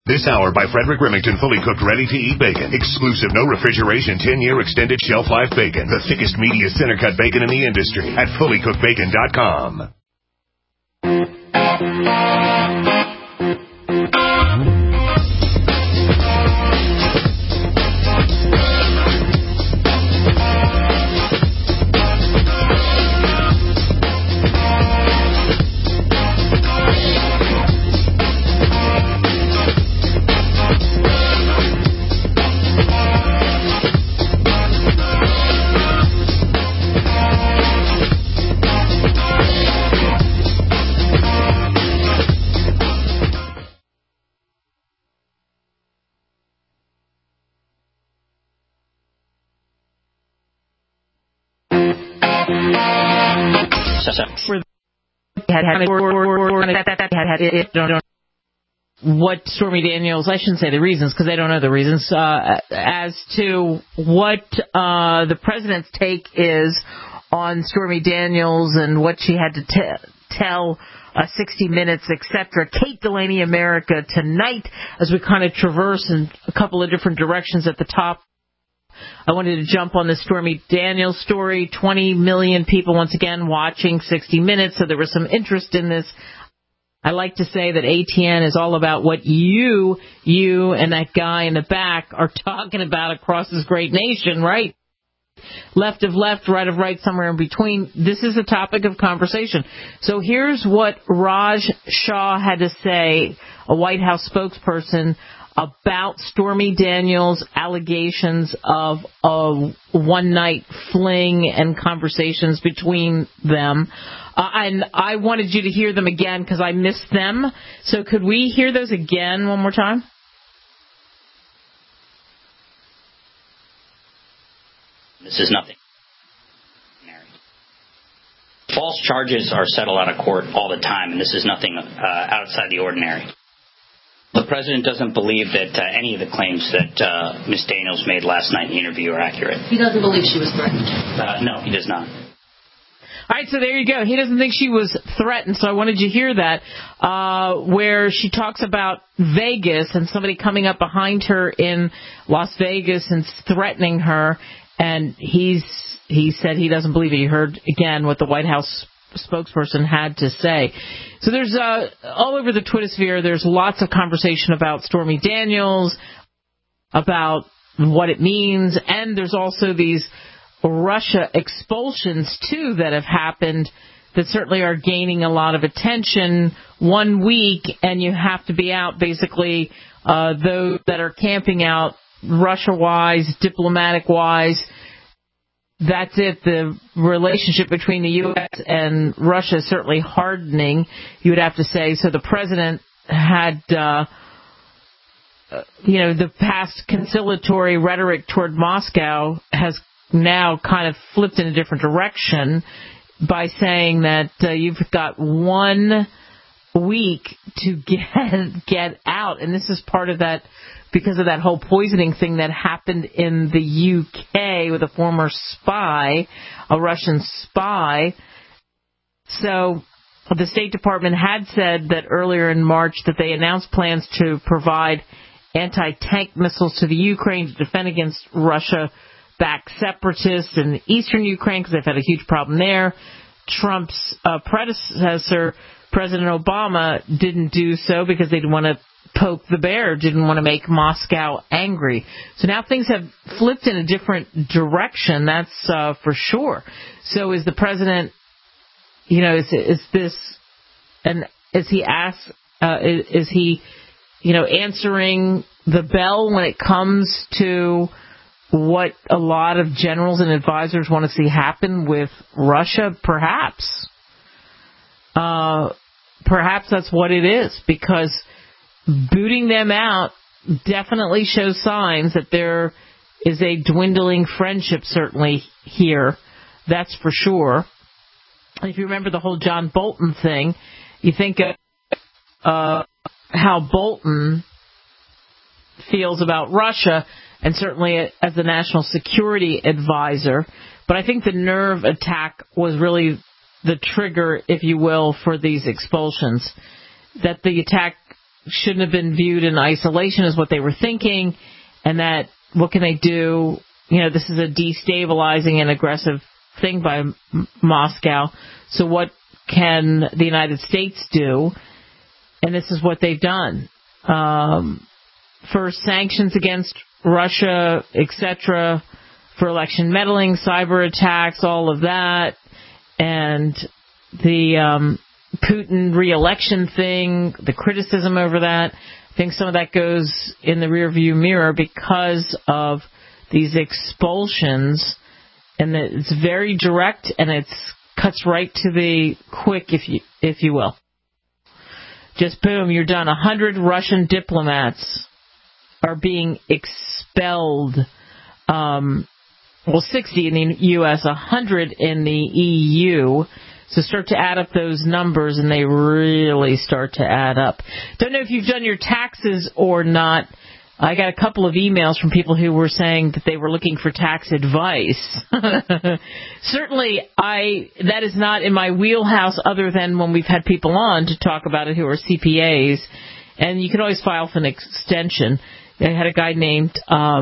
This hour by Frederick Remington, fully cooked, ready-to-eat bacon. Exclusive, no refrigeration, 10-year extended shelf life bacon. The thickest, meatiest center-cut bacon in the industry at fullycookedbacon.com. What Stormy Daniels, I shouldn't say the reasons because they don't know the reasons, as to what the president's take is on Stormy Daniels and what she had to tell 60 Minutes, etc. Kate Delaney, America, tonight, as we kind of traverse in a couple of different directions at the top. I wanted to jump on the Stormy Daniels story. 20 million people, once again, watching 60 Minutes, so there was some interest in this. I like to say that ATN is all about what you and that guy in the back are talking about across this great nation, right? Left of left, right of right, somewhere in between. This is a topic of conversation. So here's what Raj Shah had to say, a White House spokesperson, about Stormy Daniels' allegations of a one-night fling and conversations between them. And I wanted you to hear them again because I missed them. So could we hear those again one more time? This is nothing. False charges are settled out of court all the time, and this is nothing outside the ordinary. The president doesn't believe that any of the claims that Ms. Daniels made last night in the interview are accurate. He doesn't believe she was threatened. No, he does not. All right, so there you go. He doesn't think she was threatened, so I wanted you to hear that, where she talks about Vegas and somebody coming up behind her in Las Vegas and threatening her, and he said he doesn't believe it. You heard, again, what the White House spokesperson had to say. So there's all over the Twitter sphere, there's lots of conversation about Stormy Daniels, about what it means, and there's also these Russia expulsions, too, that have happened that certainly are gaining a lot of attention. 1 week, and you have to be out, basically, those that are camping out Russia-wise, diplomatic-wise. That's it. The relationship between the U.S. and Russia is certainly hardening, you would have to say. So the president had, the past conciliatory rhetoric toward Moscow has now kind of flipped in a different direction by saying that you've got 1 week to get out. And this is part of that, because of that whole poisoning thing that happened in the UK with a former spy, a Russian spy. So the State Department had said that earlier in March that they announced plans to provide anti-tank missiles to the Ukraine to defend against Russia-backed separatists in eastern Ukraine, because they've had a huge problem there. Trump's predecessor, President Obama, didn't do so because they didn't want to poke the bear, didn't want to make Moscow angry. So now things have flipped in a different direction, that's for sure. So is the president, is this, and is he answering the bell when it comes to what a lot of generals and advisors want to see happen with Russia? Perhaps. Perhaps that's what it is, because booting them out definitely shows signs that there is a dwindling friendship, certainly here. That's for sure. If you remember the whole John Bolton thing, you think of how Bolton feels about Russia, and certainly as the national security advisor. But I think the nerve attack was really the trigger, if you will, for these expulsions. That the attack shouldn't have been viewed in isolation is what they were thinking, and that what can they do? This is a destabilizing and aggressive thing by Moscow. So what can the United States do? And this is what they've done. First, sanctions against Russia, etc., for election meddling, cyber attacks, all of that, and the Putin re-election thing, the criticism over that. I think some of that goes in the rearview mirror because of these expulsions, and it's very direct, and it cuts right to the quick, if you will. Just boom, you're done. 100 Russian diplomats are being expelled. 60 in the U.S., 100 in the EU. So start to add up those numbers, and they really start to add up. Don't know if you've done your taxes or not. I got a couple of emails from people who were saying that they were looking for tax advice. Certainly, that is not in my wheelhouse other than when we've had people on to talk about it who are CPAs. And you can always file for an extension. I had a guy named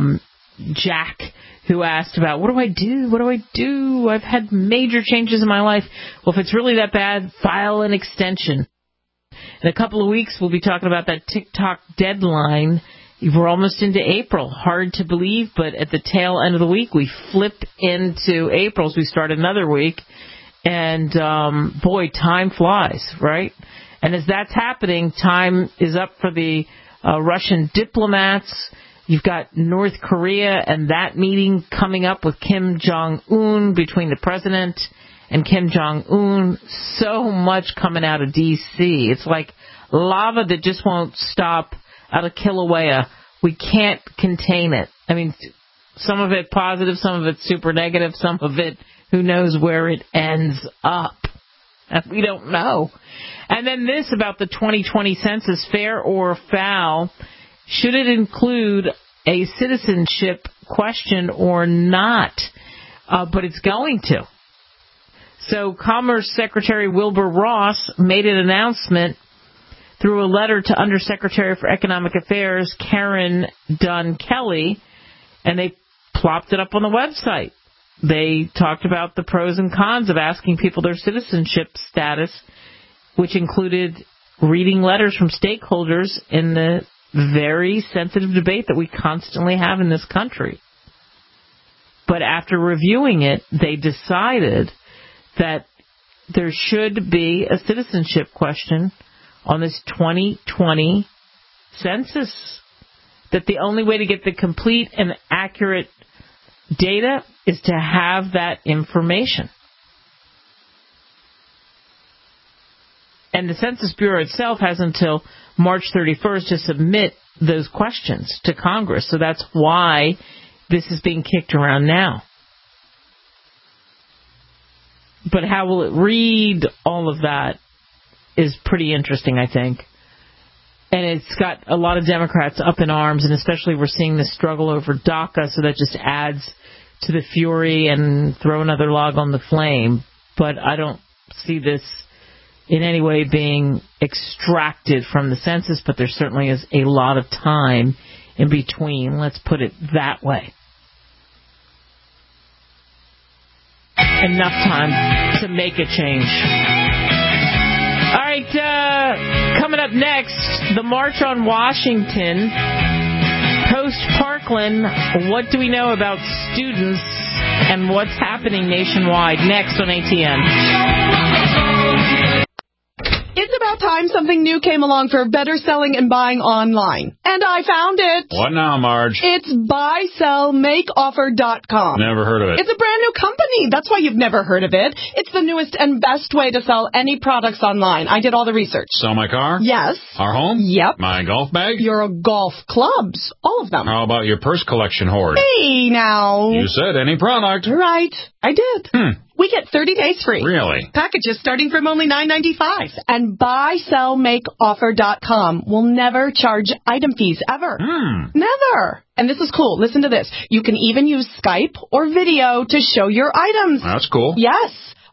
Jack who asked about, what do I do? What do I do? I've had major changes in my life. Well, if it's really that bad, file an extension. In a couple of weeks, we'll be talking about that TikTok deadline. We're almost into April. Hard to believe, but at the tail end of the week, we flip into April as we start another week. And, boy, time flies, right? And as that's happening, time is up for the Russian diplomats. You've got North Korea and that meeting coming up with Kim Jong-un, between the president and Kim Jong-un. So much coming out of D.C. It's like lava that just won't stop out of Kilauea. We can't contain it. I mean, some of it positive, some of it super negative, some of it, who knows where it ends up. We don't know. And then this about the 2020 census, fair or foul. Should it include a citizenship question or not? But it's going to. So Commerce Secretary Wilbur Ross made an announcement through a letter to Undersecretary for Economic Affairs Karen Dunn Kelly, and they plopped it up on the website. They talked about the pros and cons of asking people their citizenship status, which included reading letters from stakeholders in the very sensitive debate that we constantly have in this country. But after reviewing it, they decided that there should be a citizenship question on this 2020 census. That the only way to get the complete and accurate data is to have that information. And the Census Bureau itself has until March 31st to submit those questions to Congress. So that's why this is being kicked around now. But how will it read all of that is pretty interesting, I think. And it's got a lot of Democrats up in arms, and especially we're seeing this struggle over DACA, so that just adds to the fury and throw another log on the flame. But I don't see this in any way being extracted from the census, but there certainly is a lot of time in between. Let's put it that way. Enough time to make a change. All right, coming up next, the March on Washington. Post-Parkland, what do we know about students and what's happening nationwide? Next on ATN. It's about time something new came along for better selling and buying online. And I found it. What now, Marge? It's buysellmakeoffer.com. Never heard of it. It's a brand new company. That's why you've never heard of it. It's the newest and best way to sell any products online. I did all the research. Sell my car? Yes. Our home? Yep. My golf bag? Your golf clubs. All of them. How about your purse collection hoard? Hey, now. You said any product. Right. I did. We get 30 days free. Really? Packages starting from only $9.95. And buysellmakeoffer.com will never charge item fees ever. Never. And this is cool. Listen to this. You can even use Skype or video to show your items. That's cool. Yes.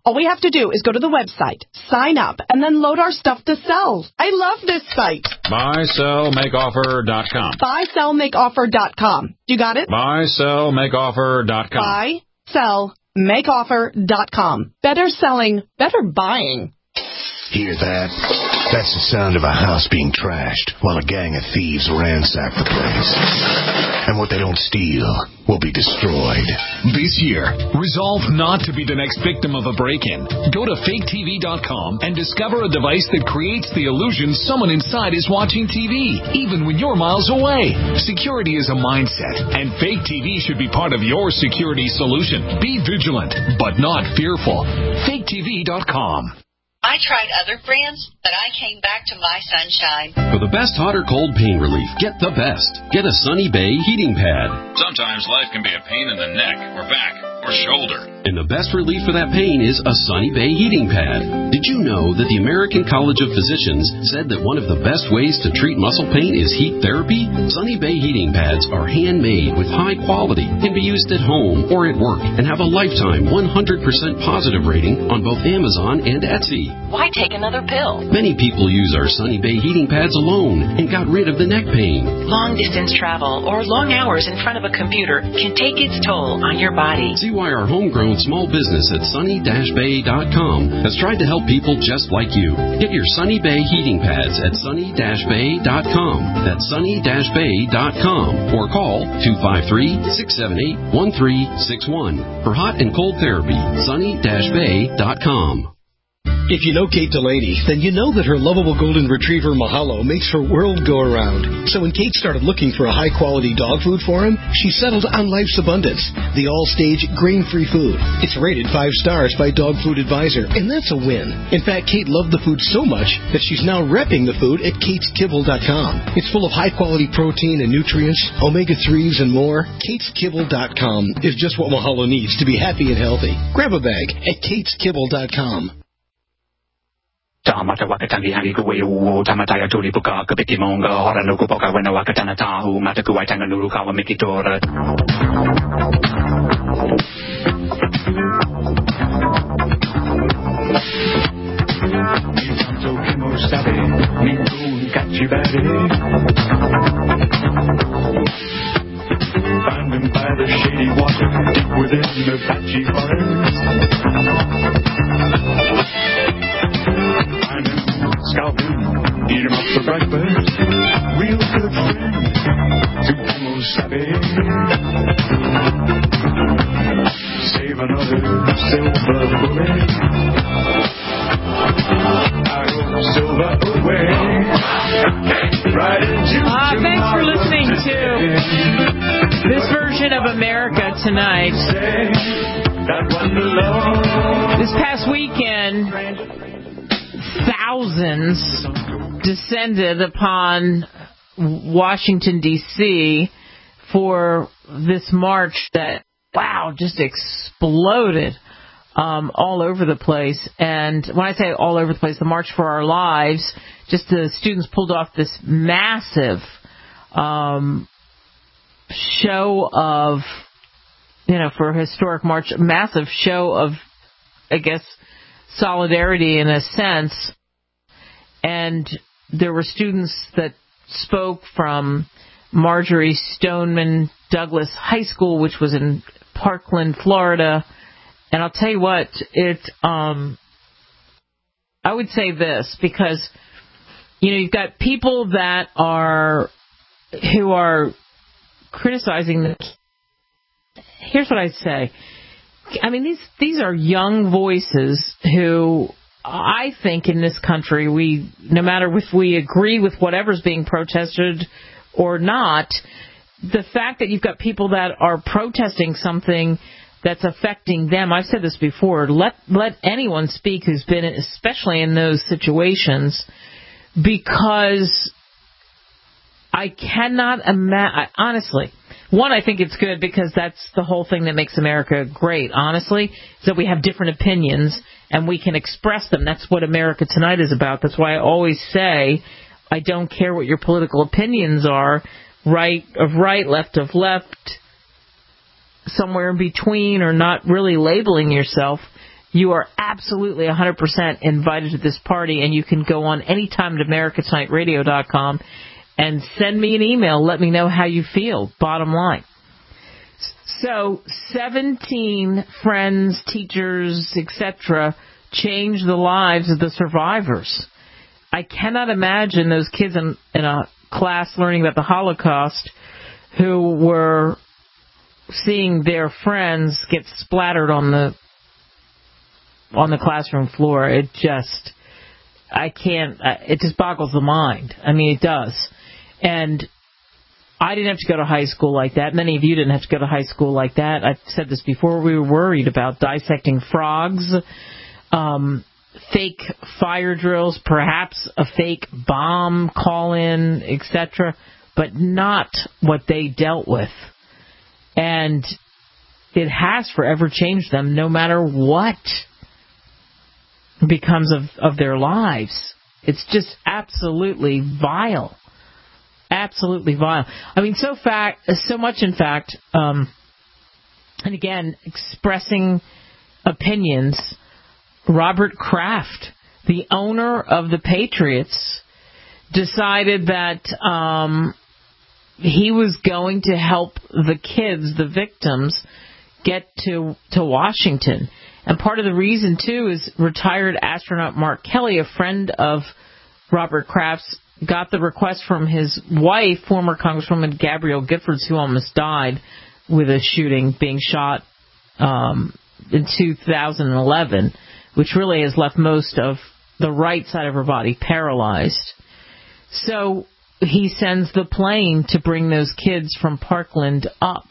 All we have to do is go to the website, sign up, and then load our stuff to sell. I love this site. BuySellMakeOffer.com. BuySellMakeOffer.com. You got it? BuySellMakeOffer.com. BuySellMakeOffer.com. Better selling, better buying. Hear that? That's the sound of a house being trashed while a gang of thieves ransack the place. And what they don't steal will be destroyed. This year, resolve not to be the next victim of a break-in. Go to faketv.com and discover a device that creates the illusion someone inside is watching TV, even when you're miles away. Security is a mindset, and Fake TV should be part of your security solution. Be vigilant, but not fearful. faketv.com. I tried other brands, but I came back to My Sunshine. For the best hot or cold pain relief, get the best. Get a Sunny Bay heating pad. Sometimes life can be a pain in the neck or back or shoulder. And the best relief for that pain is a Sunny Bay heating pad. Did you know that the American College of Physicians said that one of the best ways to treat muscle pain is heat therapy? Sunny Bay heating pads are handmade with high quality, can be used at home or at work, and have a lifetime 100% positive rating on both Amazon and Etsy. Why take another pill? Many people use our Sunny Bay heating pads alone and got rid of the neck pain. Long distance travel or long hours in front of a computer can take its toll on your body. See why our homegrown small business at sunny-bay.com has tried to help people just like you. Get your Sunny Bay heating pads at sunny-bay.com. That's sunny-bay.com or call 253-678-1361 for hot and cold therapy. sunny-bay.com. If you know Kate Delaney, then you know that her lovable golden retriever Mahalo makes her world go around. So when Kate started looking for a high-quality dog food for him, she settled on Life's Abundance, the all-stage grain-free food. It's rated 5 stars by Dog Food Advisor, and that's a win. In fact, Kate loved the food so much that she's now repping the food at KatesKibble.com. It's full of high-quality protein and nutrients, omega-3s, and more. KatesKibble.com is just what Mahalo needs to be happy and healthy. Grab a bag at KatesKibble.com. Mata wakatani hari kuwe uo tamataya tuli puka kapiti monga hora no kupoka wena wakatana tahu mata kuwai tanga nuru kawa mikitora. Tanto kimo sabe mingu kachibare. Find them by the shady water deep within the patchy forest. Scalp him, eat him up for breakfast. Real good friend to Kimo Sabe. Save another silver bullet. I go silver away. Right into thanks for listening to this version of America Tonight. This past weekend, thousands descended upon Washington, D.C. for this march that, just exploded all over the place. And when I say all over the place, the March for Our Lives, just the students pulled off this massive show of, for a historic march, massive show of, I guess, solidarity in a sense. And there were students that spoke from Marjorie Stoneman Douglas High School, which was in Parkland, Florida. And I'll tell you what, I would say this, because, you've got people who are criticizing the. Here's what I'd say. I mean, these are young voices who I think in this country, no matter if we agree with whatever's being protested or not, the fact that you've got people that are protesting something that's affecting them. I've said this before. Let anyone speak who's been, especially in those situations, because I cannot imagine. Honestly, one, I think it's good because that's the whole thing that makes America great. Honestly, is that we have different opinions and we can express them. That's what America Tonight is about. That's why I always say I don't care what your political opinions are. Right of right, left of left, somewhere in between, or not really labeling yourself. you are absolutely 100% invited to this party, and you can go on anytime to AmericaTonightRadio.com and send me an email. Let me know how you feel, bottom line. So 17 friends, teachers, etc., changed the lives of the survivors. I cannot imagine those kids in a class learning about the Holocaust who were seeing their friends get splattered on the classroom floor. It just boggles the mind. I mean, it does. And I didn't have to go to high school like that. Many of you didn't have to go to high school like that. I've said this before. We were worried about dissecting frogs, fake fire drills, perhaps a fake bomb call-in, etc., but not what they dealt with. And it has forever changed them, no matter what becomes of their lives. It's just absolutely vile. Absolutely vile. I mean, so much, in fact, and again, expressing opinions, Robert Kraft, the owner of the Patriots, decided that he was going to help the kids, the victims, get to Washington. And part of the reason, too, is retired astronaut Mark Kelly, a friend of Robert Kraft's, got the request from his wife, former Congresswoman Gabrielle Giffords, who almost died with a shooting, being shot in 2011, which really has left most of the right side of her body paralyzed. So he sends the plane to bring those kids from Parkland up.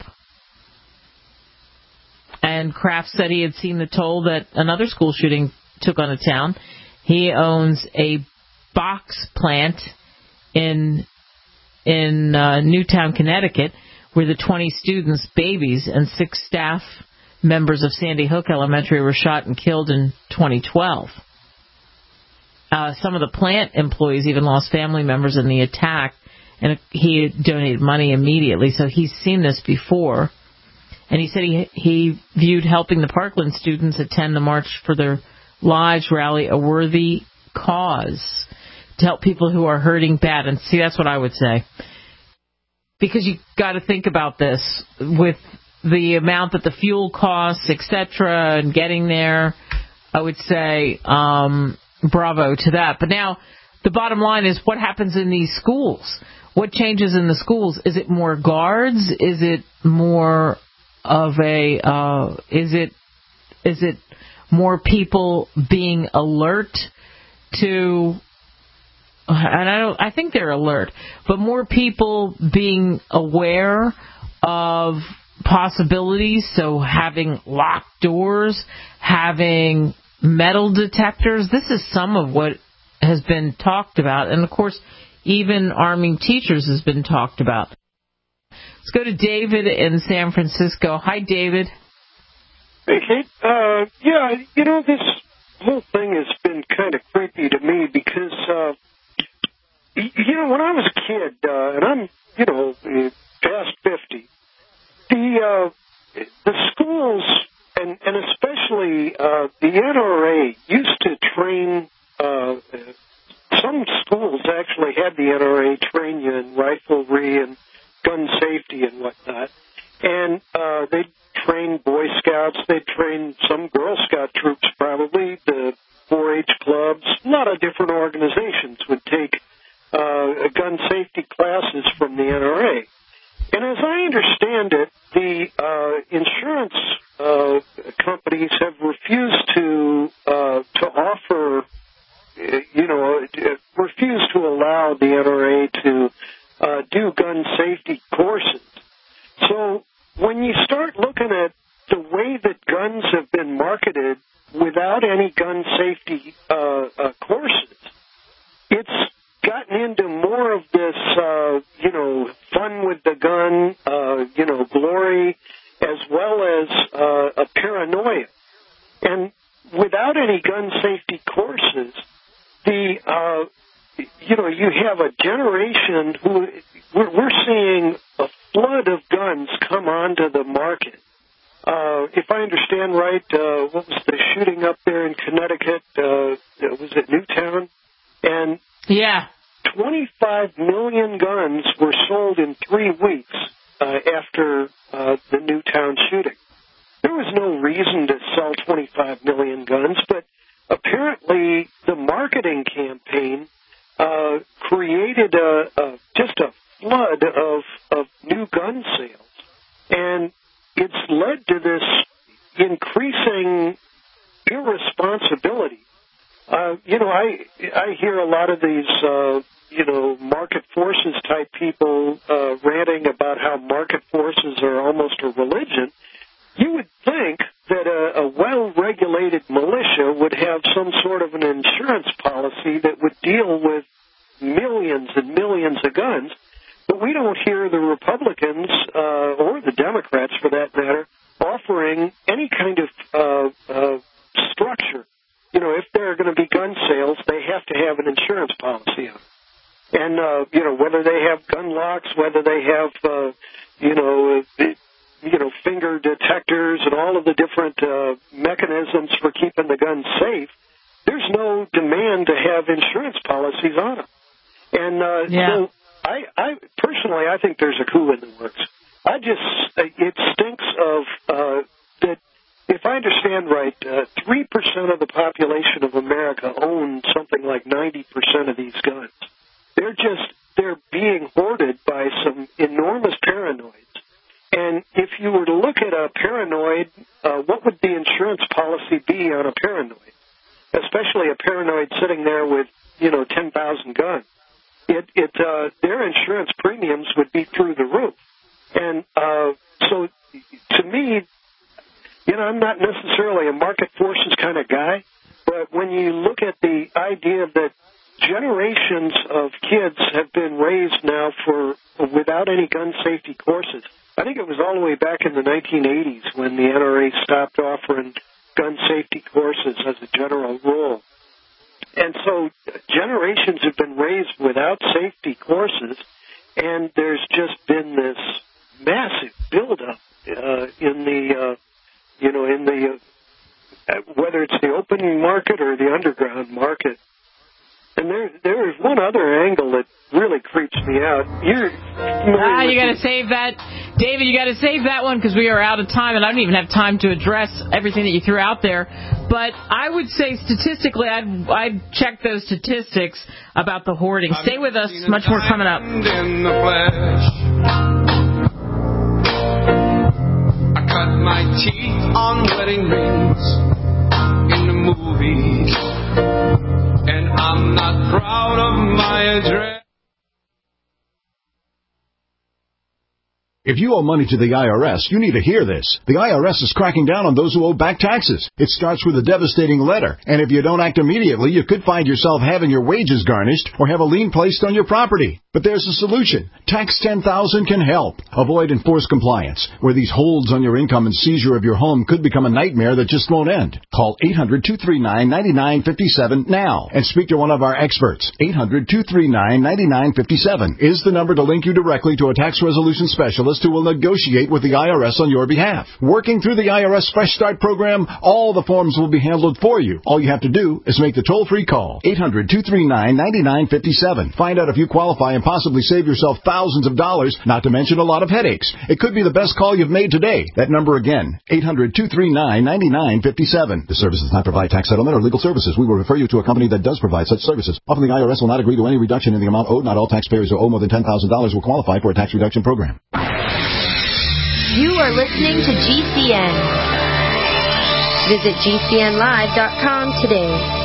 And Kraft said he had seen the toll that another school shooting took on a town. He owns a box plant in Newtown, Connecticut, where the 20 students, babies, and 6 staff members of Sandy Hook Elementary were shot and killed in 2012. Some of the plant employees even lost family members in the attack, and he donated money immediately. So he's seen this before. And he said he viewed helping the Parkland students attend the March for Their Lives rally a worthy cause to help people who are hurting bad. And see, that's what I would say. Because you got to think about this with the amount that the fuel costs, etc., and getting there. I would say bravo to that. But now the bottom line is, what happens in these schools? What changes in the schools? Is it more guards? Is it more of a is it more people being alert to, and I think they're alert, but more people being aware of possibilities, so having locked doors, having metal detectors. This is some of what has been talked about, and of course even arming teachers has been talked about. Let's go to David in San Francisco. Hi, David. Hey, Kate. This whole thing has been kind of creepy to me because, when I was a kid, and I'm, past 50, the schools, and especially the NRA, used to train, some schools actually had the NRA train you in riflery and gun safety and whatnot. And they'd train Boy Scouts, they'd train some Girl Scout troops probably, the 4-H clubs, a lot of different organizations would take gun safety classes from the NRA. And as I understand it, the insurance companies have refused to offer, refused to allow the NRA to do gun safety courses. So when you start looking at the way that guns have been marketed without any gun safety courses, it's gotten into more of this, fun with the gun, glory, as well as a paranoia. And without any gun safety courses, you have a generation who we're seeing a flood of guns come onto the market if I understand right, what was the shooting up there in Connecticut? Was it Newtown? And 25 million guns were sold in 3 weeks after the Newtown shooting. There was no reason to sell 25 million guns, but apparently the marketing campaign created just a flood of new gun sales. And it's led to this increasing irresponsibility. I hear a lot of these, market forces type people ranting about how market forces are almost a religion. You would think that a well-regulated militia would have some sort of an insurance policy that would deal with millions and millions of guns, but we don't hear the Republicans or the Democrats, for that matter, offering any kind of structure. If there are going to be gun sales, they have to have an insurance policy on it. And, whether they have gun locks, whether they have, finger detectors and all of the different mechanisms for keeping the gun safe, there's no demand to have insurance policies on them. And so I personally, I think there's a coup in the works. It stinks of that. If I understand right, 3% of the population of America own something like 90% of these guns. They're being hoarded by some enormous paranoids. And if you were to look at a paranoid, what would the insurance policy be on a paranoid? Especially a paranoid sitting there with, 10,000 guns. Their insurance premiums would be through the roof. And so to me, I'm not necessarily a market forces kind of guy, but when you look at the idea that generations of kids have been raised now without any gun safety courses, I think it was all the way back in the 1980s when the NRA stopped offering gun safety courses as a general rule. And so generations have been raised without safety courses, and there's just been this massive buildup in the whether it's the open market or the underground market. And there is one other angle that really creeps me out. You got to save that, David. You got to save that one because we are out of time, and I don't even have time to address everything that you threw out there. But I would say statistically, I'd check those statistics about the hoarding. Stay with us. Much more coming up. I cut my teeth on wedding rings in the movies, and I'm not proud of my address. If you owe money to the IRS, you need to hear this. The IRS is cracking down on those who owe back taxes. It starts with a devastating letter, and if you don't act immediately, you could find yourself having your wages garnished or have a lien placed on your property. But there's a solution. Tax 10,000 can help. Avoid enforced compliance, where these holds on your income and seizure of your home could become a nightmare that just won't end. Call 800-239-9957 now and speak to one of our experts. 800-239-9957 is the number to link you directly to a tax resolution specialist who will negotiate with the IRS on your behalf. Working through the IRS Fresh Start program, all the forms will be handled for you. All you have to do is make the toll-free call. 800-239-9957. Find out if you qualify and possibly save yourself thousands of dollars, not to mention a lot of headaches. It could be the best call you've made today. That number again, 800-239-9957. This service does not provide tax settlement or legal services. We will refer you to a company that does provide such services. Often the IRS will not agree to any reduction in the amount owed. Not all taxpayers who owe more than $10,000 will qualify for a tax reduction program. You are listening to GCN. Visit GCNlive.com today.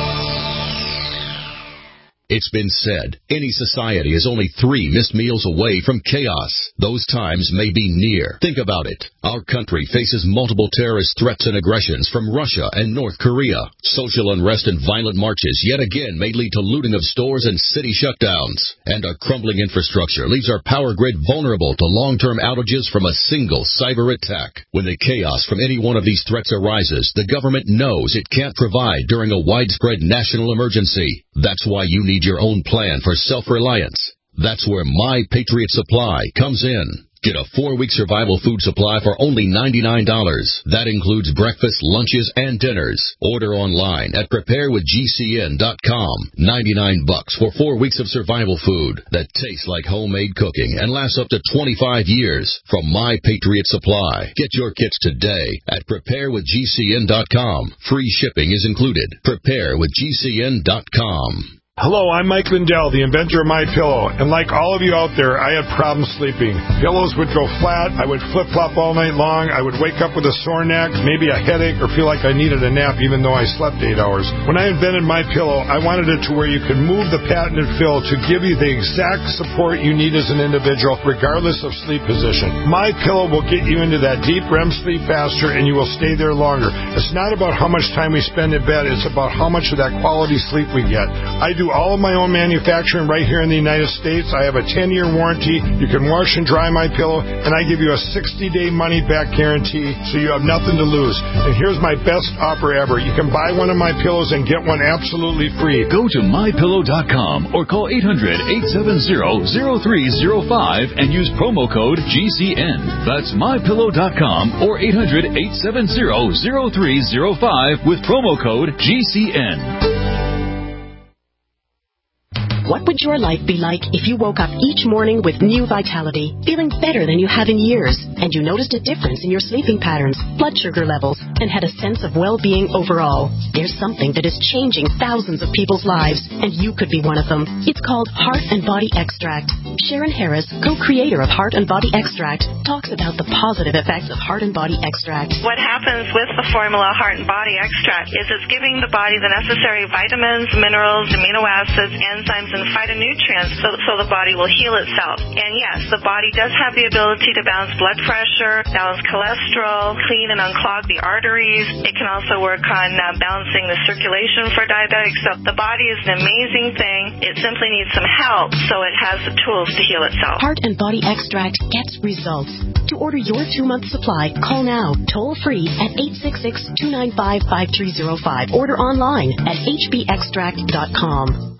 It's been said, any society is only 3 missed meals away from chaos. Those times may be near. Think about it. Our country faces multiple terrorist threats and aggressions from Russia and North Korea. Social unrest and violent marches yet again may lead to looting of stores and city shutdowns. And our crumbling infrastructure leaves our power grid vulnerable to long-term outages from a single cyber attack. When the chaos from any one of these threats arises, the government knows it can't provide during a widespread national emergency. That's why you need your own plan for self-reliance. That's where My Patriot Supply comes in. Get a 4-week survival food supply for only $99. That includes breakfast, lunches, and dinners. Order online at preparewithgcn.com. $99 for 4 weeks of survival food that tastes like homemade cooking and lasts up to 25 years from My Patriot Supply. Get your kits today at preparewithgcn.com. Free shipping is included. Preparewithgcn.com. Hello, I'm Mike Lindell, the inventor of MyPillow, and like all of you out there, I had problems sleeping. Pillows would go flat, I would flip-flop all night long, I would wake up with a sore neck, maybe a headache, or feel like I needed a nap even though I slept 8 hours. When I invented MyPillow, I wanted it to where you could move the patented fill to give you the exact support you need as an individual, regardless of sleep position. MyPillow will get you into that deep REM sleep faster, and you will stay there longer. It's not about how much time we spend in bed, it's about how much of that quality sleep we get. I do all of my own manufacturing right here in the United States. I have a 10-year warranty. You can wash and dry my pillow, and I give you a 60-day money-back guarantee, so you have nothing to lose. And here's my best offer ever. You can buy one of my pillows and get one absolutely free. Go to MyPillow.com or call 800-870-0305 and use promo code GCN. That's MyPillow.com or 800-870-0305 with promo code GCN. What would your life be like if you woke up each morning with new vitality, feeling better than you have in years, and you noticed a difference in your sleeping patterns, blood sugar levels, and had a sense of well-being overall? There's something that is changing thousands of people's lives, and you could be one of them. It's called Heart and Body Extract. Sharon Harris, co-creator of Heart and Body Extract, talks about the positive effects of Heart and Body Extract. What happens with the formula Heart and Body Extract is it's giving the body the necessary vitamins, minerals, amino acids, enzymes, and phytonutrients so the body will heal itself. And yes, the body does have the ability to balance blood pressure, balance cholesterol, clean and unclog the arteries. It can also work on balancing the circulation for diabetics. So the body is an amazing thing. It simply needs some help so it has the tools to heal itself. Heart and Body Extract gets results. To order your 2-month supply, call now, toll free at 866-295-5305. Order online at hbextract.com.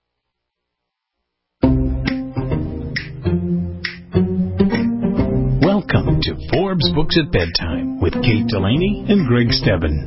Welcome to Forbes Books at Bedtime with Kate Delaney and Greg Stebbin.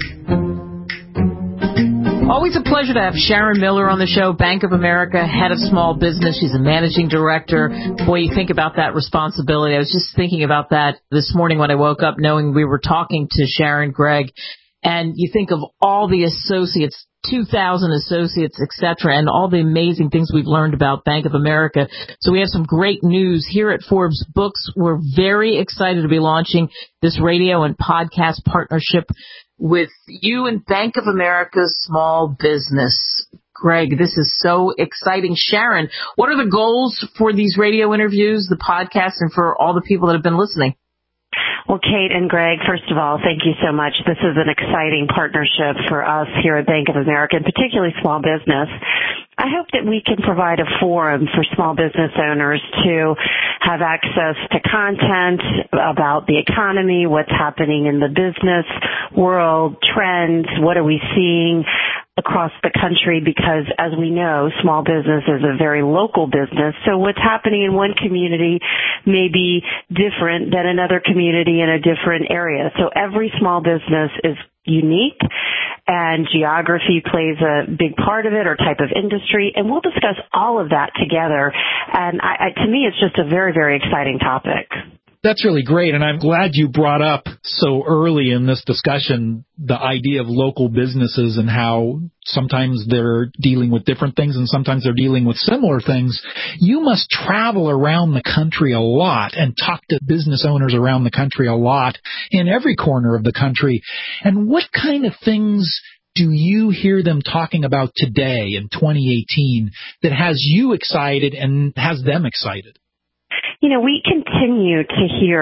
Always a pleasure to have Sharon Miller on the show, Bank of America, head of small business. She's a managing director. Boy, you think about that responsibility. I was just thinking about that this morning when I woke up, knowing we were talking to Sharon, Greg, and you think of all the associates, 2,000 associates, etc., and all the amazing things we've learned about Bank of America. So we have some great news here at Forbes Books. We're very excited to be launching this radio and podcast partnership with you and Bank of America's small business. Greg, this is so exciting. Sharon, what are the goals for these radio interviews, the podcast, and for all the people that have been listening? Well, Kate and Greg, first of all, thank you so much. This is an exciting partnership for us here at Bank of America, and particularly small business. I hope that we can provide a forum for small business owners to have access to content about the economy, what's happening in the business world, trends, what are we seeing across the country, because as we know, small business is a very local business. So what's happening in one community may be different than another community in a different area. So every small business is unique, and geography plays a big part of it, or type of industry, and we'll discuss all of that together. And to me, it's just a very, very exciting topic. That's really great, and I'm glad you brought up so early in this discussion the idea of local businesses and how sometimes they're dealing with different things and sometimes they're dealing with similar things. You must travel around the country a lot and talk to business owners around the country a lot, in every corner of the country. And what kind of things do you hear them talking about today in 2018 that has you excited and has them excited? You know, we continue to hear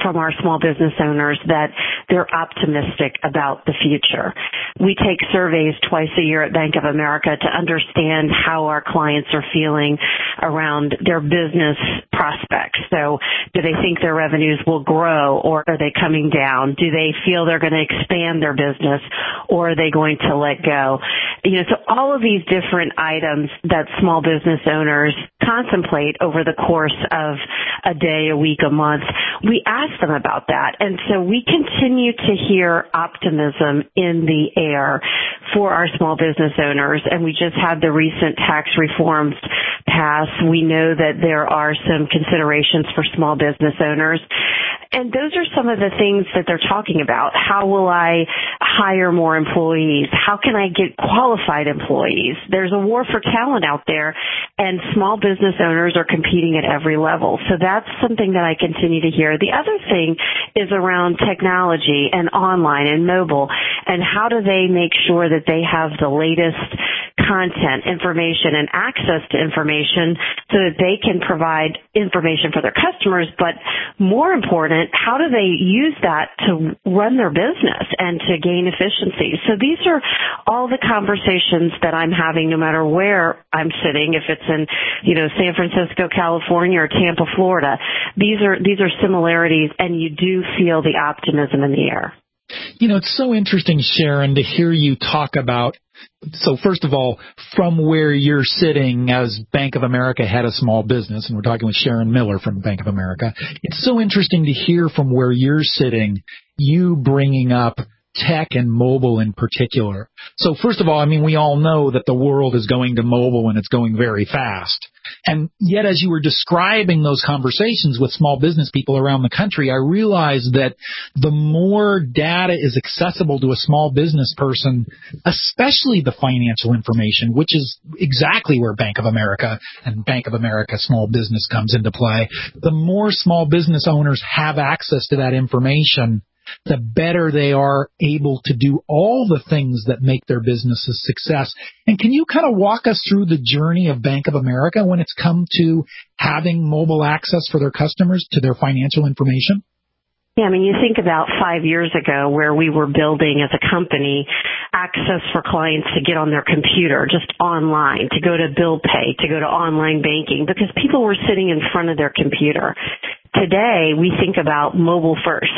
from our small business owners that they're optimistic about the future. We take surveys twice a year at Bank of America to understand how our clients are feeling around their business prospects. So do they think their revenues will grow, or are they coming down? Do they feel they're going to expand their business, or are they going to let go? So all of these different items that small business owners contemplate over the course of a day, a week, a month, we ask them about that. And so we continue to hear optimism in the air for our small business owners. And we just had the recent tax reforms pass. We know that there are some considerations for small business owners. And those are some of the things that they're talking about. How will I hire more employees? How can I get qualified employees? There's a war for talent out there, and small business owners are competing at every level. So that's something that I continue to hear. The other thing is around technology and online and mobile, and how do they make sure that they have the latest content, information, and access to information so that they can provide information for their customers, but more important, how do they use that to run their business and to gain efficiency? So these are all the conversations that I'm having no matter where I'm sitting, if it's in, San Francisco, California, or Tampa, Florida. These are similarities, and you do feel the optimism in the air. It's so interesting, Sharon, to hear you talk about. So first of all, from where you're sitting as Bank of America head of small business, and we're talking with Sharon Miller from Bank of America, it's so interesting to hear from where you're sitting, you bringing up tech and mobile in particular. So first of all, we all know that the world is going to mobile, and it's going very fast. And yet, as you were describing those conversations with small business people around the country, I realized that the more data is accessible to a small business person, especially the financial information, which is exactly where Bank of America and Bank of America Small Business comes into play, the more small business owners have access to that information, the better they are able to do all the things that make their business a success. And can you kind of walk us through the journey of Bank of America when it's come to having mobile access for their customers to their financial information? Yeah, you think about 5 years ago where we were building as a company access for clients to get on their computer, just online, to go to bill pay, to go to online banking, because people were sitting in front of their computer. Today, we think about mobile first.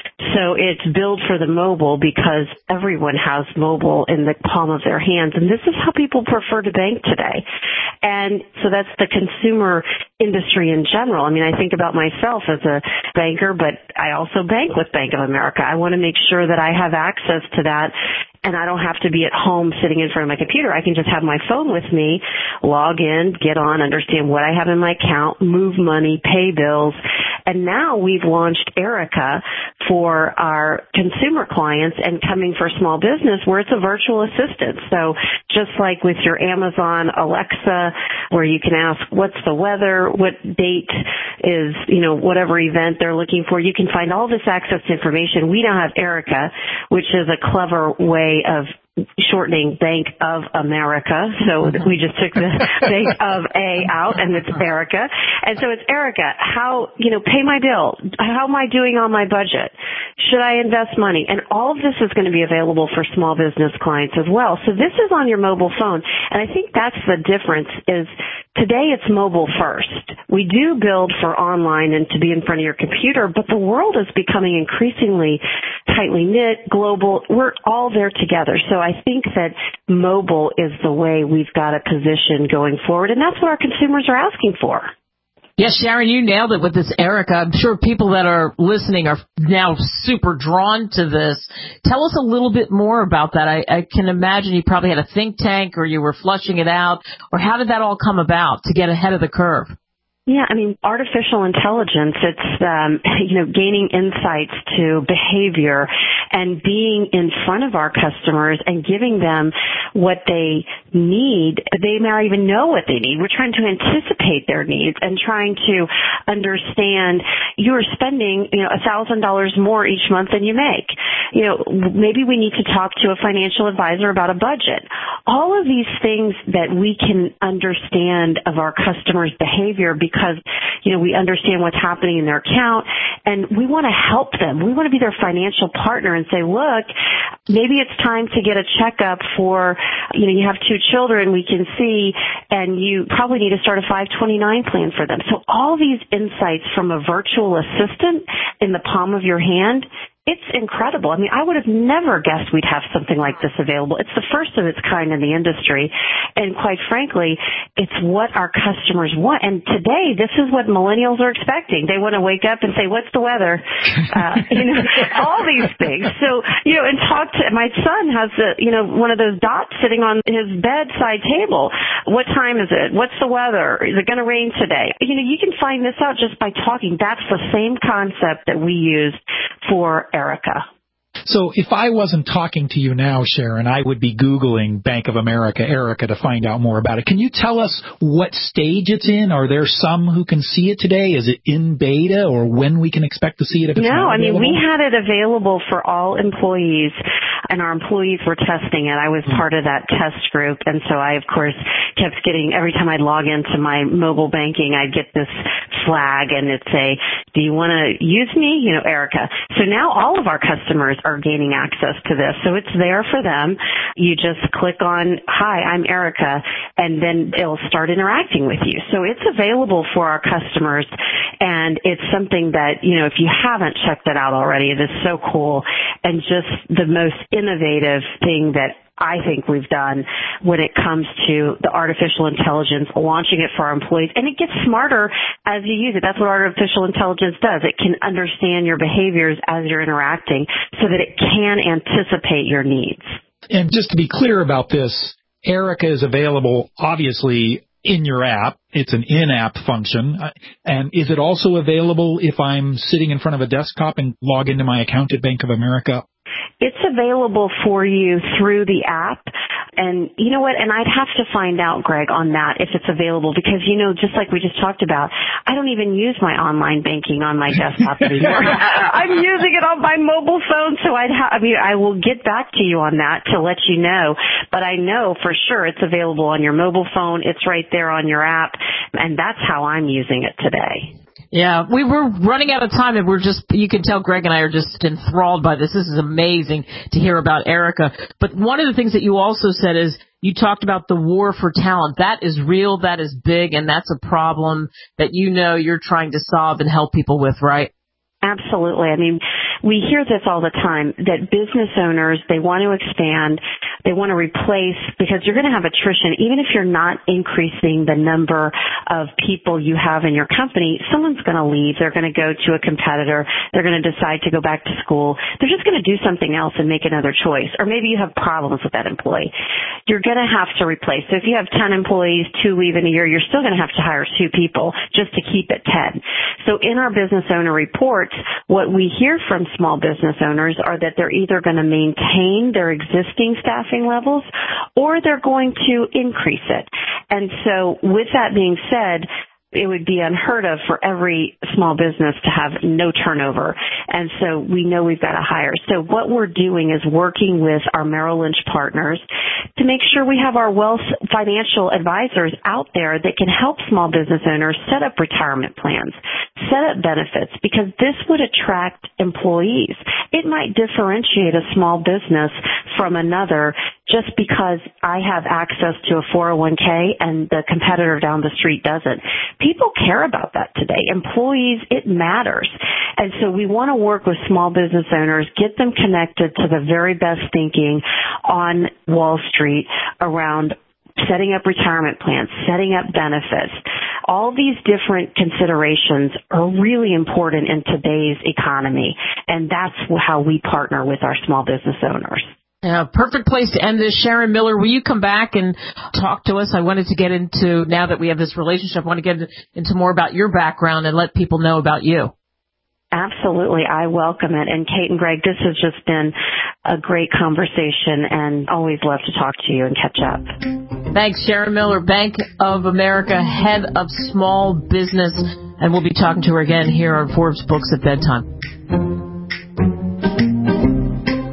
So it's built for the mobile because everyone has mobile in the palm of their hands, and this is how people prefer to bank today. And so that's the consumer industry in general. I think about myself as a banker, but I also bank with Bank of America. I want to make sure that I have access to that, and I don't have to be at home sitting in front of my computer. I can just have my phone with me, log in, get on, understand what I have in my account, move money, pay bills. And now we've launched Erica for our consumer clients and coming for small business, where it's a virtual assistant. So just like with your Amazon Alexa, where you can ask what's the weather, what date is, whatever event they're looking for, you can find all this access to information. We now have Erica, which is a clever way of shortening Bank of America. So we just took the Bank of A out, and it's Erica. And so it's Erica. How, pay my bill. How am I doing on my budget? Should I invest money? And all of this is going to be available for small business clients as well. So this is on your mobile phone. And I think that's the difference is today it's mobile first. We do build for online and to be in front of your computer, but the world is becoming increasingly tightly knit, global. We're all there together. So I think that mobile is the way we've got to position going forward, and that's what our consumers are asking for. Yes, Sharon, you nailed it with this Erica. I'm sure people that are listening are now super drawn to this. Tell us a little bit more about that. I can imagine you probably had a think tank, or you were flushing it out, or how did that all come about to get ahead of the curve? Yeah, artificial intelligence, it's, gaining insights to behavior and being in front of our customers and giving them what they need. They may not even know what they need. We're trying to anticipate their needs and trying to understand you're spending, $1,000 more each month than you make. maybe we need to talk to a financial advisor about a budget. All of these things that we can understand of our customers' behavior because, we understand what's happening in their account, and we want to help them. We want to be their financial partner and say, look, maybe it's time to get a checkup for, you have 2 children we can see, and you probably need to start a 529 plan for them. So all these insights from a virtual assistant in the palm of your hand, it's incredible. I mean, I would have never guessed we'd have something like this available. It's the first of its kind in the industry. And quite frankly, it's what our customers want. And today, this is what millennials are expecting. They want to wake up and say, what's the weather? All these things. So, and talk to, my son has one of those dots sitting on his bedside table. What time is it? What's the weather? Is it going to rain today? You can find this out just by talking. That's the same concept that we used for Erica. So if I wasn't talking to you now, Sharon, I would be Googling Bank of America Erica to find out more about it. Can you tell us what stage it's in? Are there some who can see it today? Is it in beta, or when we can expect to see it if it's not available? We had it available for all employees, and our employees were testing it. I was part of that test group, and so I, of course, kept getting, every time I'd log into my mobile banking, I'd get this flag, and it'd say, do you want to use me? Erica. So now all of our customers are gaining access to this. So it's there for them. You just click on, hi, I'm Erica, and then it'll start interacting with you. So it's available for our customers, and it's something that, if you haven't checked it out already, it is so cool and just the most innovative thing that I think we've done when it comes to the artificial intelligence, launching it for our employees. And it gets smarter as you use it. That's what artificial intelligence does. It can understand your behaviors as you're interacting so that it can anticipate your needs. And just to be clear about this, Erica is available, obviously, in your app. It's an in-app function. And is it also available if I'm sitting in front of a desktop and log into my account at Bank of America? It's available for you through the app. And you know what? And I'd have to find out, Greg, on that if it's available because, just like we just talked about, I don't even use my online banking on my desktop anymore. I'm using it on my mobile phone, so I will get back to you on that to let you know. But I know for sure it's available on your mobile phone. It's right there on your app, and that's how I'm using it today. Yeah, we were running out of time, and you can tell Greg and I are just enthralled by this. This is amazing to hear about Erica. But one of the things that you also said is you talked about the war for talent. That is real, that is big, and that's a problem that you're trying to solve and help people with, right? Absolutely. We hear this all the time, that business owners, they want to expand, they want to replace, because you're going to have attrition. Even if you're not increasing the number of people you have in your company, someone's going to leave. They're going to go to a competitor. They're going to decide to go back to school. They're just going to do something else and make another choice. Or maybe you have problems with that employee. You're going to have to replace. So if you have 10 employees, 2 leave in a year, you're still going to have to hire 2 people just to keep it 10. So in our business owner reports, what we hear from small business owners are that they're either going to maintain their existing staffing levels or they're going to increase it. And so with that being said, it would be unheard of for every small business to have no turnover. And so we know we've got to hire. So what we're doing is working with our Merrill Lynch partners to make sure we have our wealth financial advisors out there that can help small business owners set up retirement plans, set up benefits, because this would attract employees. It might differentiate a small business from another just because I have access to a 401k and the competitor down the street doesn't. People care about that today. Employees, it matters. And so we want to work with small business owners, get them connected to the very best thinking on Wall Street around setting up retirement plans, setting up benefits. All these different considerations are really important in today's economy, and that's how we partner with our small business owners. Yeah, perfect place to end this. Sharon Miller, will you come back and talk to us? I wanted to get into, now that we have this relationship, I want to get into more about your background and let people know about you. Absolutely. I welcome it. And Kate and Greg, this has just been a great conversation, and always love to talk to you and catch up. Thanks, Sharon Miller, Bank of America, Head of Small Business. And we'll be talking to her again here on Forbes Books at Bedtime.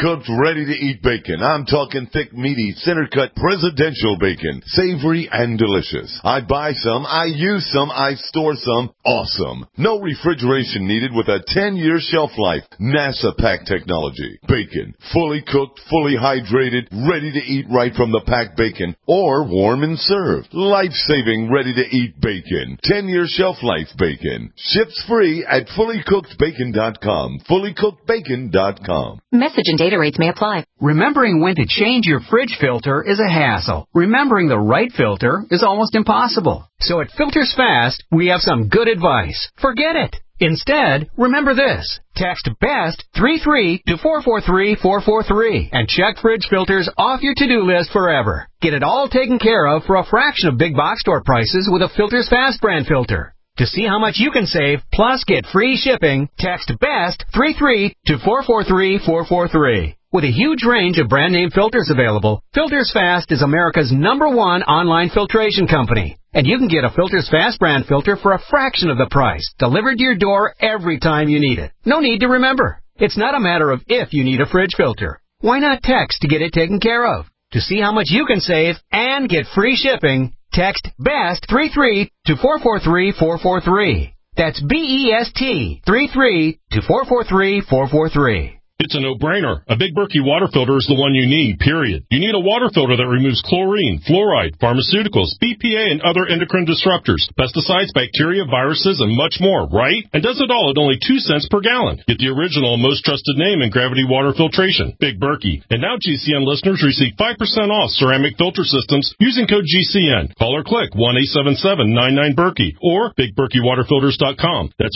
cooked, ready-to-eat bacon. I'm talking thick, meaty, center-cut presidential bacon. Savory and delicious. I buy some, I use some, I store some. Awesome. No refrigeration needed with a 10-year shelf life. NASA pack technology. Bacon. Fully cooked, fully hydrated, ready to eat right from the packed bacon. Or warm and served. Life-saving, ready-to-eat bacon. 10-year shelf life bacon. Ships free at fullycookedbacon.com. Fullycookedbacon.com. Message and data rates may apply. Remembering when to change your fridge filter is a hassle. Remembering the right filter is almost impossible. So at Filters Fast, we have some good advice. Forget it. Instead, remember this. Text BEST 33 to 443-443 and check fridge filters off your to-do list forever. Get it all taken care of for a fraction of big box store prices with a Filters Fast brand filter. To see how much you can save, plus get free shipping, text BEST 33 to 443-443. With a huge range of brand name filters available, Filters Fast is America's #1 online filtration company. And you can get a Filters Fast brand filter for a fraction of the price, delivered to your door every time you need it. No need to remember. It's not a matter of if you need a fridge filter. Why not text to get it taken care of? To see how much you can save and get free shipping, text BEST 33 to 443-443. That's BEST 33 to 443-443. It's a no-brainer. A Big Berkey water filter is the one you need, period. You need a water filter that removes chlorine, fluoride, pharmaceuticals, BPA, and other endocrine disruptors, pesticides, bacteria, viruses, and much more, right? And does it all at only 2 cents per gallon. Get the original and most trusted name in gravity water filtration, Big Berkey. And now GCN listeners receive 5% off ceramic filter systems using code GCN. Call or click 1-877-99-BERKEY or BigBerkeyWaterFilters.com. That's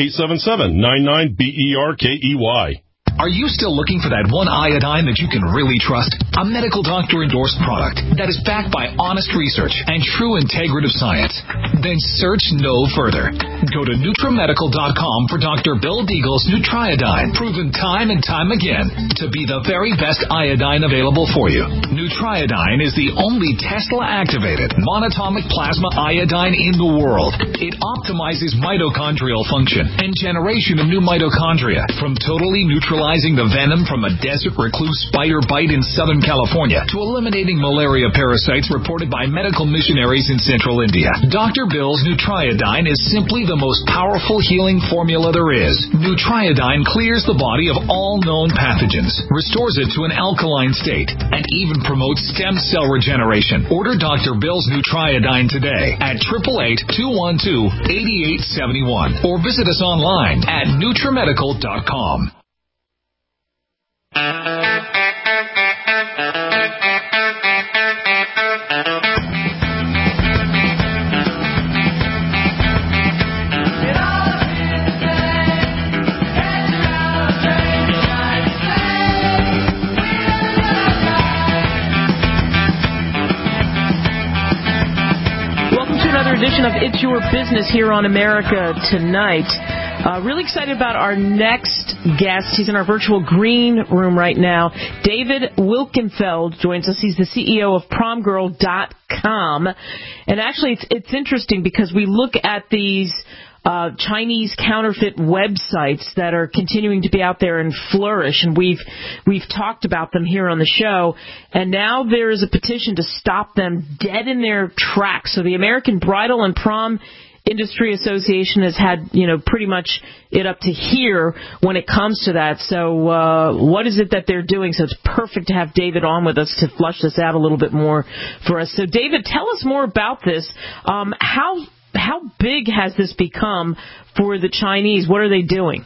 1-877-99-BERKEY. Are you still looking for that one iodine that you can really trust? A medical doctor-endorsed product that is backed by honest research and true integrative science? Then search no further. Go to NutriMedical.com for Dr. Bill Deagle's Nutriodine, proven time and time again to be the very best iodine available for you. Nutriodine is the only Tesla-activated monatomic plasma iodine in the world. It optimizes mitochondrial function and generation of new mitochondria from totally neutralizing the venom from a desert recluse spider bite in Southern California to eliminating malaria parasites reported by medical missionaries in central India. Dr. Bill's Nutriodine is simply the most powerful healing formula there is. Nutriodine clears the body of all known pathogens, restores it to an alkaline state, and even promotes stem cell regeneration. Order Dr. Bill's Nutriodine today at 888-212-8871 or visit us online at NutriMedical.com. Welcome to another edition of It's Your Business here on America Tonight. Really excited about our next guest. He's in our virtual green room right now. David Wilkenfeld joins us. He's the CEO of PromGirl.com. And actually, it's interesting because we look at these Chinese counterfeit websites that are continuing to be out there and flourish, and we've talked about them here on the show, and now there is a petition to stop them dead in their tracks. So the American Bridal and Prom Industry Association has had, pretty much it up to here when it comes to that. So what is it that they're doing? So it's perfect to have David on with us to flush this out a little bit more for us. So David, tell us more about this. How big has this become for the Chinese? What are they doing?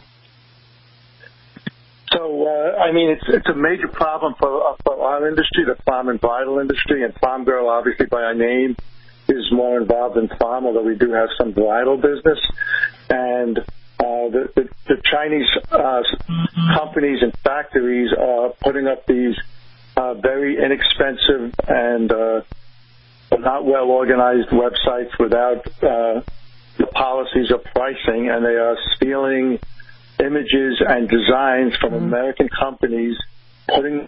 So, it's a major problem for our industry, the prom and bridal industry, and Prom Girl, obviously by our name, is more involved in prom, although we do have some bridal business. And the Chinese companies and factories are putting up these very inexpensive and not well-organized websites without the policies of pricing, and they are stealing images and designs from American companies, putting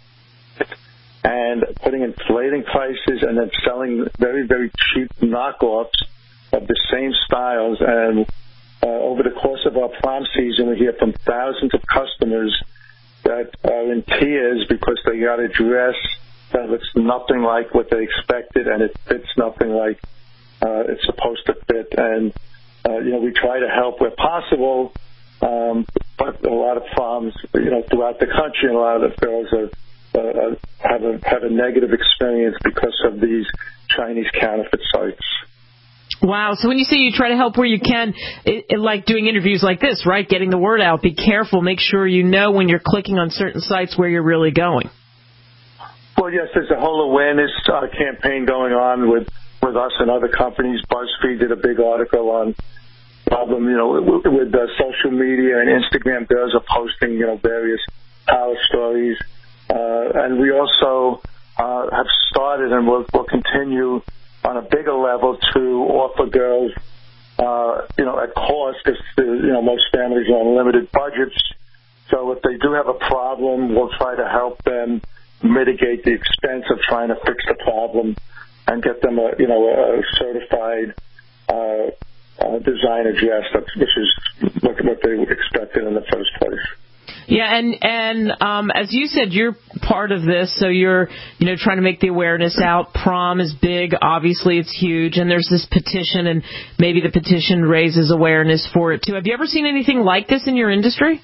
inflating prices and then selling very, very cheap knockoffs of the same styles. And over the course of our prom season, we hear from thousands of customers that are in tears because they got a dress that looks nothing like what they expected, and it fits nothing like it's supposed to fit. And we try to help where possible, but a lot of farms, throughout the country, and a lot of the girls have a negative experience because of these Chinese counterfeit sites. Wow. So when you say you try to help where you can, like doing interviews like this, right? Getting the word out. Be careful. Make sure you know when you're clicking on certain sites where you're really going. Well, yes, there's a whole awareness campaign going on with us and other companies. BuzzFeed did a big article on problem, with social media and Instagram. Girls are posting, various power stories. And we also have started and will continue on a bigger level to offer girls, at cost, because, most families are on limited budgets. So if they do have a problem, we'll try to help them mitigate the expense of trying to fix the problem and get them a certified designer dress, which is what they expected in the first place. Yeah, and as you said, you're part of this, so you're, trying to make the awareness out. Prom is big, obviously it's huge, and there's this petition, and maybe the petition raises awareness for it too. Have you ever seen anything like this in your industry?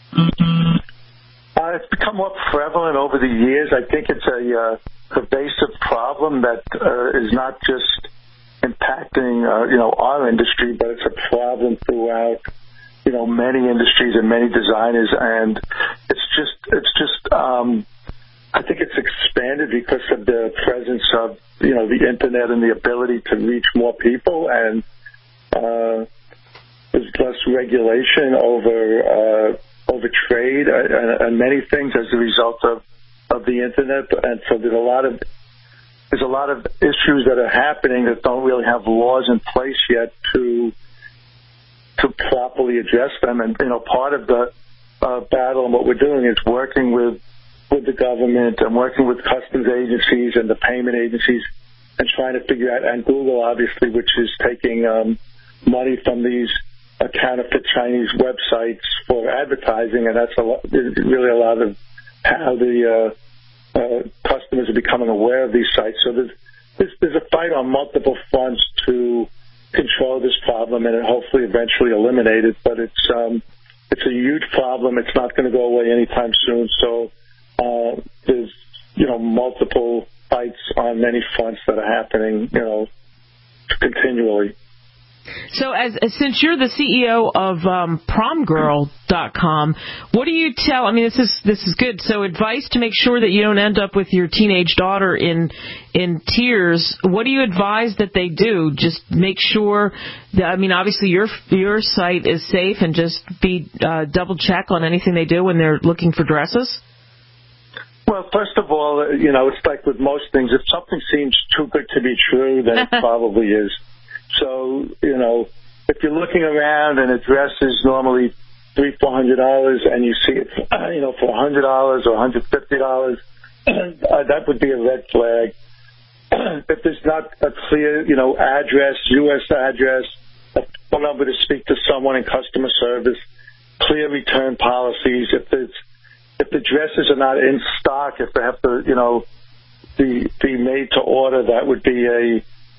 It's become more prevalent over the years. I think it's a pervasive problem that is not just impacting, our industry, but it's a problem throughout, many industries and many designers. And it's just, I think it's expanded because of the presence of, the internet and the ability to reach more people. And there's less regulation over trade and many things as a result of the internet. And so there's a lot of issues that are happening that don't really have laws in place yet to properly address them. And, part of the battle and what we're doing is working with the government and working with customs agencies and the payment agencies and trying to figure out, and Google, obviously, which is taking money from these counterfeit Chinese websites for advertising, and that's really a lot of how the customers are becoming aware of these sites. So there's a fight on multiple fronts to control this problem and hopefully eventually eliminate it. But it's a huge problem. It's not going to go away anytime soon. So there's multiple fights on many fronts that are happening continually. So since you're the CEO of PromGirl.com, what do you tell? I mean, this is good. So advice to make sure that you don't end up with your teenage daughter in tears. What do you advise that they do? Just make sure that, obviously your site is safe, and just be double check on anything they do when they're looking for dresses. Well, first of all, it's like with most things. If something seems too good to be true, then it probably is. So, if you're looking around and a dress is normally $300-400 and you see it, for $100 or $150, that would be a red flag. If there's not a clear, address, U.S. address, a phone number to speak to someone in customer service, clear return policies, if the dresses are not in stock, if they have to, be made to order, that would be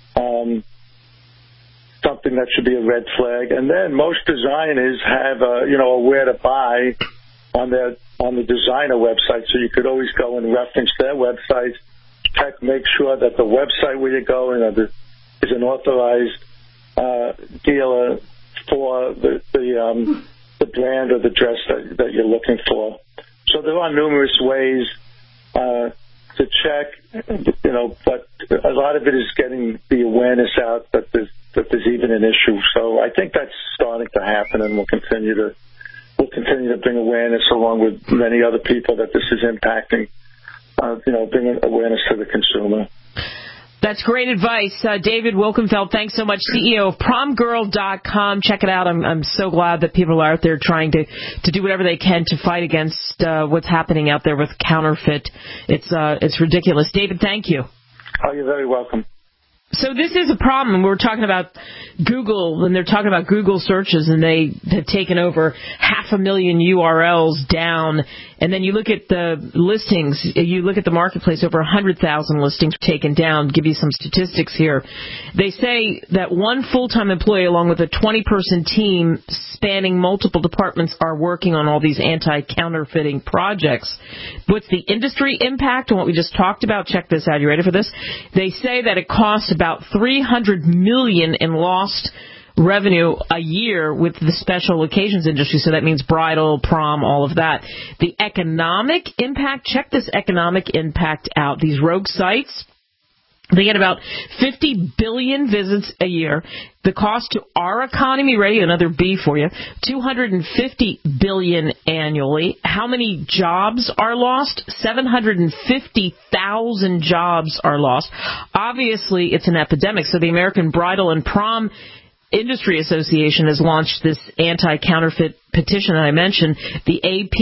something that should be a red flag. And then most designers have a where to buy on the designer website, so you could always go and reference their website, check, make sure that the website where you're going is an authorized dealer for the brand or the dress that you're looking for. So there are numerous ways to check, but a lot of it is getting the awareness out that there's even an issue. So I think that's starting to happen, and we'll continue to bring awareness along with many other people that this is impacting, bringing awareness to the consumer. That's great advice. David Wilkenfeld, thanks so much, CEO of PromGirl.com. Check it out. I'm so glad that people are out there trying to do whatever they can to fight against what's happening out there with counterfeit. It's ridiculous. David, thank you. Oh, you're very welcome. So this is a problem. We're talking about Google, and they're talking about Google searches, and they have taken over 500,000 URLs down. And then you look at the listings, you look at the marketplace, over 100,000 listings taken down. Give you some statistics here. They say that one full-time employee, along with a 20-person team spanning multiple departments, are working on all these anti-counterfeiting projects. What's the industry impact on what we just talked about? Check this out. You ready for this? They say that it costs about $300 million in lost revenue a year with the special occasions industry. So that means bridal, prom, all of that. The economic impact, check this economic impact out. These rogue sites, they get about 50 billion visits a year. The cost to our economy, ready, another B for you, 250 billion annually. How many jobs are lost? 750,000 jobs are lost. Obviously, it's an epidemic. So the American Bridal and Prom Industry Association has launched this anti-counterfeit petition that I mentioned. The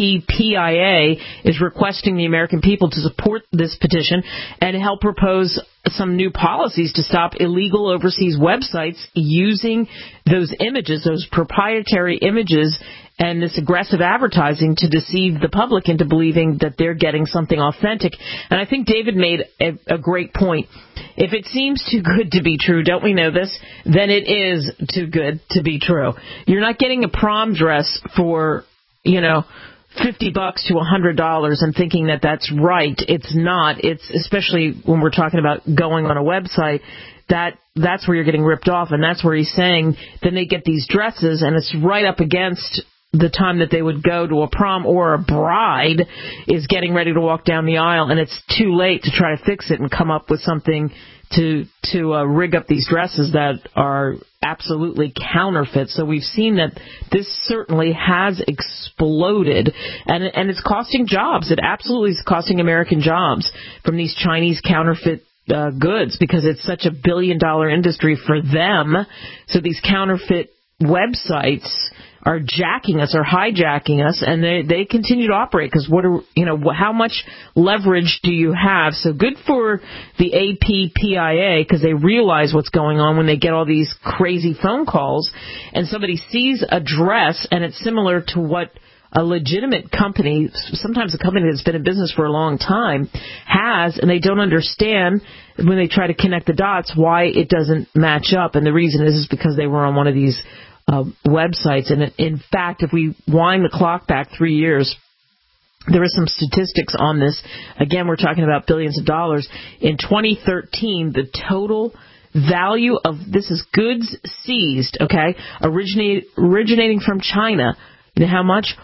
APPIA is requesting the American people to support this petition and help propose some new policies to stop illegal overseas websites using those images, those proprietary images, and this aggressive advertising to deceive the public into believing that they're getting something authentic. And I think David made a great point. If it seems too good to be true, don't we know this? Then it is too good to be true. You're not getting a prom dress for, $50 to $100 and thinking that that's right. It's not. It's especially when we're talking about going on a website. That's where you're getting ripped off, and that's where he's saying then they get these dresses, and it's right up against the time that they would go to a prom, or a bride is getting ready to walk down the aisle, and it's too late to try to fix it and come up with something to rig up these dresses that are absolutely counterfeit. So we've seen that this certainly has exploded, and it's costing jobs. It absolutely is costing American jobs from these Chinese counterfeit goods, because it's such a billion-dollar industry for them. So these counterfeit websites are jacking us or hijacking us, and they continue to operate because how much leverage do you have? So good for the APPIA, because they realize what's going on when they get all these crazy phone calls and somebody sees a dress and it's similar to what a legitimate company, sometimes a company that's been in business for a long time, has, and they don't understand when they try to connect the dots why it doesn't match up. And the reason is because they were on one of these websites. And in fact, if we wind the clock back 3 years, there are some statistics on this. Again, we're talking about billions of dollars. In 2013, the total value of, this is goods seized, okay, originating from China. You know how much?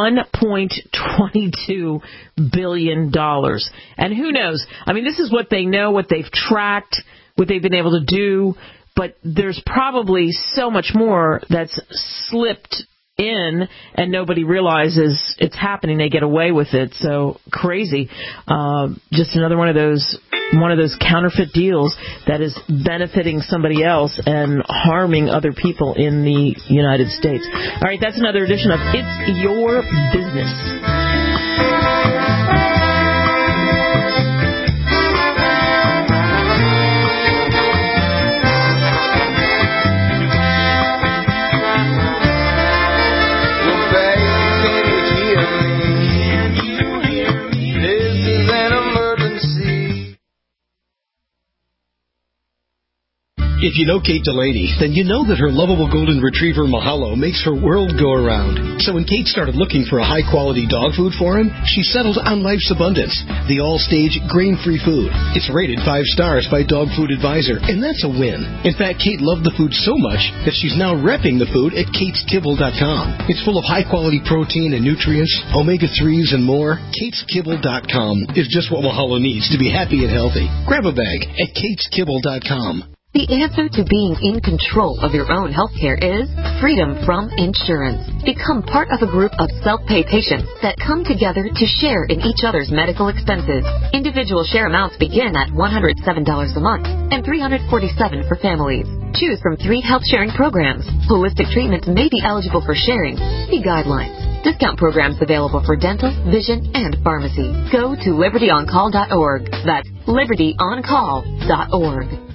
$1.22 billion. And who knows? I mean, this is what they know, what they've tracked, what they've been able to do. But there's probably so much more that's slipped in and nobody realizes it's happening. They get away with it. So crazy. Just another one of those counterfeit deals that is benefiting somebody else and harming other people in the United States. All right, that's another edition of It's Your Business. If you know Kate Delaney, then you know that her lovable golden retriever Mahalo makes her world go around. So when Kate started looking for a high-quality dog food for him, she settled on Life's Abundance, the all-stage grain-free food. It's rated 5 stars by Dog Food Advisor, and that's a win. In fact, Kate loved the food so much that she's now repping the food at KatesKibble.com. It's full of high-quality protein and nutrients, omega-3s, and more. KatesKibble.com is just what Mahalo needs to be happy and healthy. Grab a bag at KatesKibble.com. The answer to being in control of your own healthcare is freedom from insurance. Become part of a group of self-pay patients that come together to share in each other's medical expenses. Individual share amounts begin at $107 a month and $347 for families. Choose from 3 health-sharing programs. Holistic treatments may be eligible for sharing. See guidelines. Discount programs available for dental, vision, and pharmacy. Go to libertyoncall.org. That's libertyoncall.org.